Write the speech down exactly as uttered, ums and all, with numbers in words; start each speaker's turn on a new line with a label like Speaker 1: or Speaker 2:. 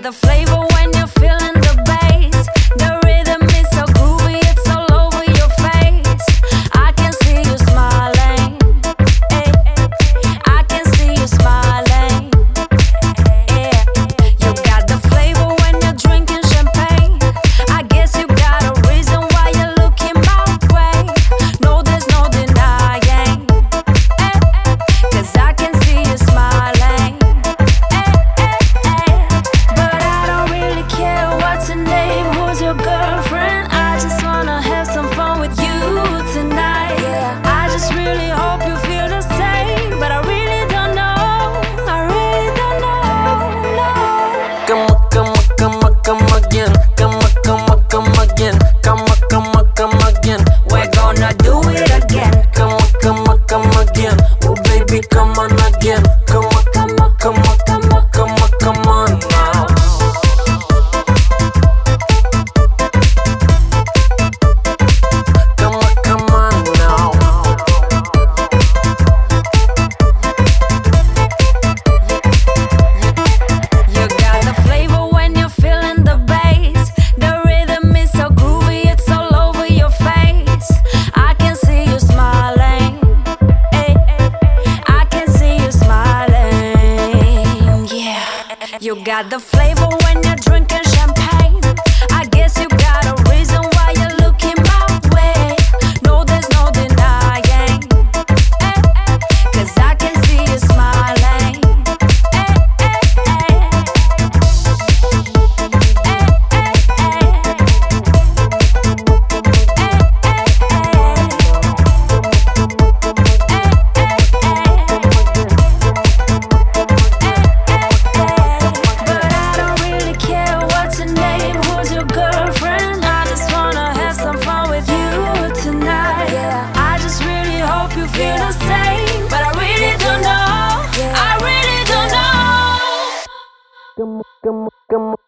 Speaker 1: got the flavor when you're feeling the bass. The rhythm is so groovy, it's all over your face. I can see you smiling, eh, I can see you smiling, yeah. You got the flavor when you're drinking champagne. I guess you got a reason why you're looking my way. No, there's no denying, eh, cause I can see you smiling, eh, eh, eh. But I don't really care what's your name, who's your girlfriend. I just wanna have some fun with you tonight, yeah. I just really hope you feel the same, but I really don't know, I really don't know, no.
Speaker 2: Come on, come on, come on, come again. Come on, come on, come again. Come on, come on, come again.
Speaker 1: We're gonna do it again.
Speaker 2: Come on, come on, come again. Oh baby, come on again. Come on, come on, come on, come on, come on, come on now. Come on, come on now.
Speaker 1: You got the flavor when you're feeling the bass. The rhythm is so groovy, it's all over your face. I can see you smiling, eh, I can see you smiling, yeah. You got the flavor when you're drinking champagne. I guess you got a reason why you're looking my way. No, there's no denying, eh, cause I can see you smiling, eh, eh, But I don't really care what's your name, who's your girlfriend. I just wanna have some fun with you tonight, yeah. I just really hope you feel the same, but I really don't know, I really don't know.
Speaker 2: Come on, come on, come on.